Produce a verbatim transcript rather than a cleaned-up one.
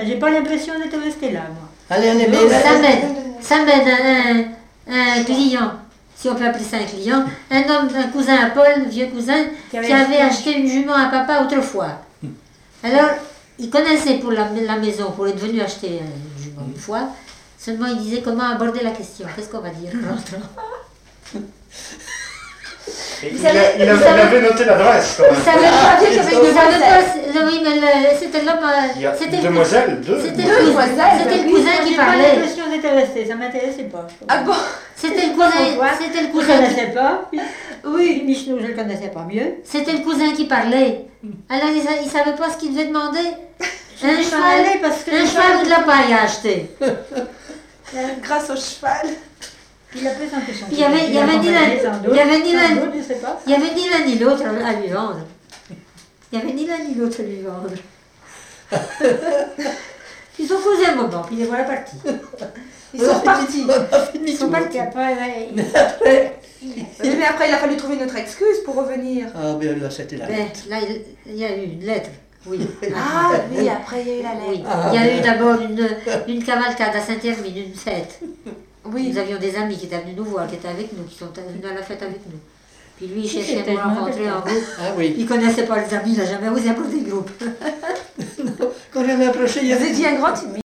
mais j'ai pas l'impression d'être restée là, moi. Allez, allez, mais... Ça mène, ça mène un, un client, si on peut appeler ça un client, un homme, un cousin à Paul, un vieux cousin, qui avait, qui avait acheté une jument à papa autrefois. Alors, il connaissait pour la, la maison, pour être venu acheter une jument une fois, seulement il disait comment aborder la question, qu'est-ce qu'on va dire en rentrant. Il, il, a, il, a, il avait noté l'adresse quand même. Il savait pas, il savait pas, oui, mais le, c'était l'homme, c'était une demoiselle, deux, c'était le cousin, c'était le cousin qui parlait. J'ai pas l'impression d'être restée, ça m'intéressait pas. Ah bon? C'était le cousin, c'était le cousin. Je ne connaissais pas. Oui, Michel, je le connaissais pas mieux. C'était le cousin qui parlait. Alors il ne savait pas ce qu'il devait demander. Un cheval, parce que un cheval ou de la paille à acheter. Grâce au cheval. Il a présenté son Il y avait, il y avait ni l'un, il y avait ni l'un, il y avait ni l'un ni l'autre à lui vendre. Il y avait ni l'un ni l'autre à lui vendre. Ils ont causé un moment, puis les voilà partis. Ils sont repartis. Ils sont partis après. Ouais. Mais après, il a fallu trouver une autre excuse pour revenir. Ah, bien là, c'était la ben, lettre. Là, il y a eu une lettre. Oui. Ah oui, après il y a eu la lettre. Oui. Il y a eu d'abord une, une cavalcade à Saint-Hermine, une fête. Oui. Nous avions des amis qui étaient venus nous voir, qui étaient avec nous, qui sont venus à la fête avec nous. Puis lui, il cherchait à nous rencontrer en groupe. Ah oui. Il ne connaissait pas les amis, il n'a jamais osé apporter le groupe. Quand j'avais approché, il y Vous avait... étiez un grand timide.